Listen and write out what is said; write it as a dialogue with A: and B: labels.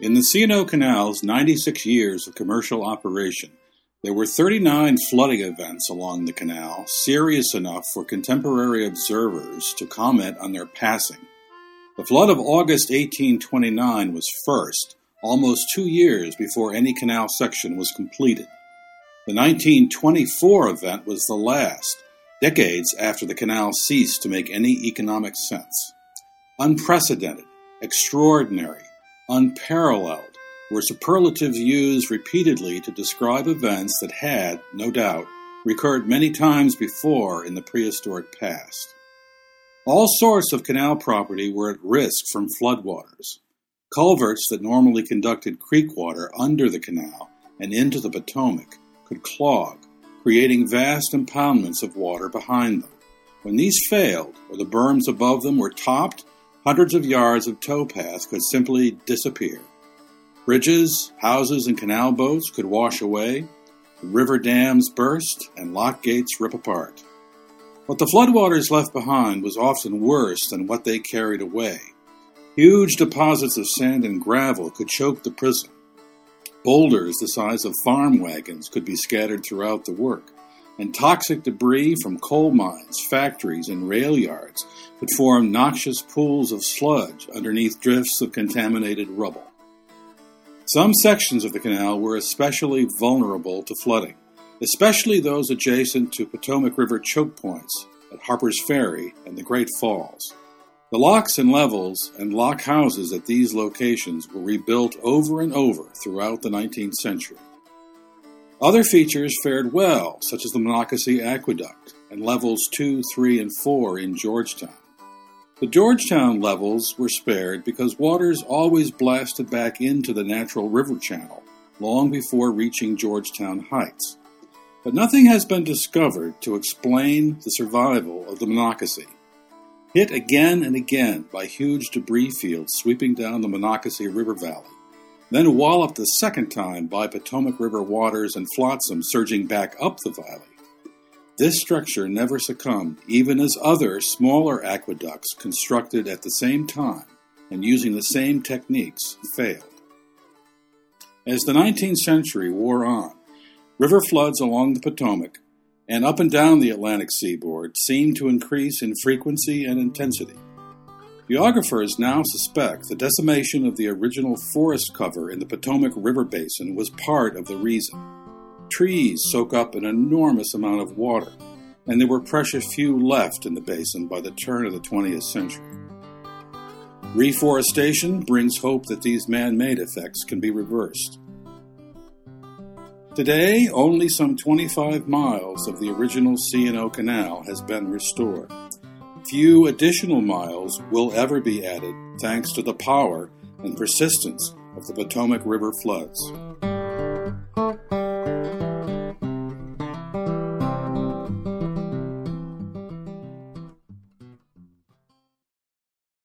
A: In the C&O Canal's 96 years of commercial operation, there were 39 flooding events along the canal, serious enough for contemporary observers to comment on their passing. The flood of August 1829 was first, almost 2 years before any canal section was completed. The 1924 event was the last, decades after the canal ceased to make any economic sense. Unprecedented, extraordinary, unparalleled were superlatives used repeatedly to describe events that had, no doubt, recurred many times before in the prehistoric past. All sorts of canal property were at risk from floodwaters. Culverts that normally conducted creek water under the canal and into the Potomac could clog, creating vast impoundments of water behind them. When these failed, or the berms above them were topped, hundreds of yards of towpath could simply disappear. Bridges, houses, and canal boats could wash away, river dams burst, and lock gates rip apart. What the floodwaters left behind was often worse than what they carried away. Huge deposits of sand and gravel could choke the prison. Boulders the size of farm wagons could be scattered throughout the work, and toxic debris from coal mines, factories, and rail yards could form noxious pools of sludge underneath drifts of contaminated rubble. Some sections of the canal were especially vulnerable to flooding, especially those adjacent to Potomac River choke points at Harper's Ferry and the Great Falls. The locks and levels and lock houses at these locations were rebuilt over and over throughout the 19th century. Other features fared well, such as the Monocacy Aqueduct and levels 2, 3, and 4 in Georgetown. The Georgetown levels were spared because waters always blasted back into the natural river channel long before reaching Georgetown Heights. But nothing has been discovered to explain the survival of the Monocacy. Hit again and again by huge debris fields sweeping down the Monocacy River Valley, then walloped a second time by Potomac River waters and flotsam surging back up the valley. This structure never succumbed, even as other, smaller aqueducts constructed at the same time and using the same techniques failed. As the 19th century wore on, river floods along the Potomac and up and down the Atlantic seaboard seemed to increase in frequency and intensity. Geographers now suspect the decimation of the original forest cover in the Potomac River Basin was part of the reason. Trees soak up an enormous amount of water, and there were precious few left in the basin by the turn of the 20th century. Reforestation brings hope that these man-made effects can be reversed. Today, only some 25 miles of the original C&O Canal has been restored. Few additional miles will ever be added thanks to the power and persistence of the Potomac River floods.